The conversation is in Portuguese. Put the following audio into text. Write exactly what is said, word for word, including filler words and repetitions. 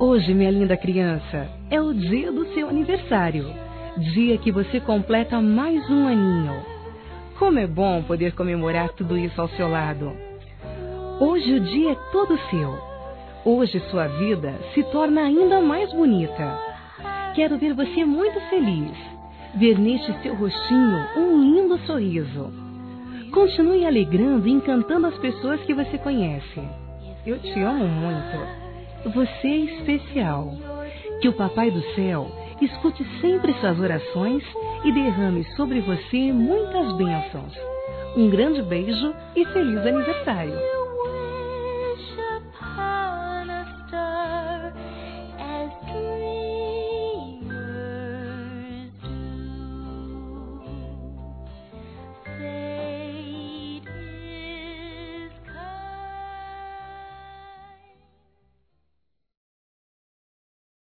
Hoje, minha linda criança, é o dia do seu aniversário. Dia que você completa mais um aninho. Como é bom poder comemorar tudo isso ao seu lado. Hoje o dia é todo seu. Hoje sua vida se torna ainda mais bonita. Quero ver você muito feliz. Ver neste seu rostinho um lindo sorriso. Continue alegrando e encantando as pessoas que você conhece. Eu te amo muito. Você é especial. Que o Papai do Céu escute sempre suas orações e derrame sobre você muitas bênçãos. Um grande beijo e feliz aniversário.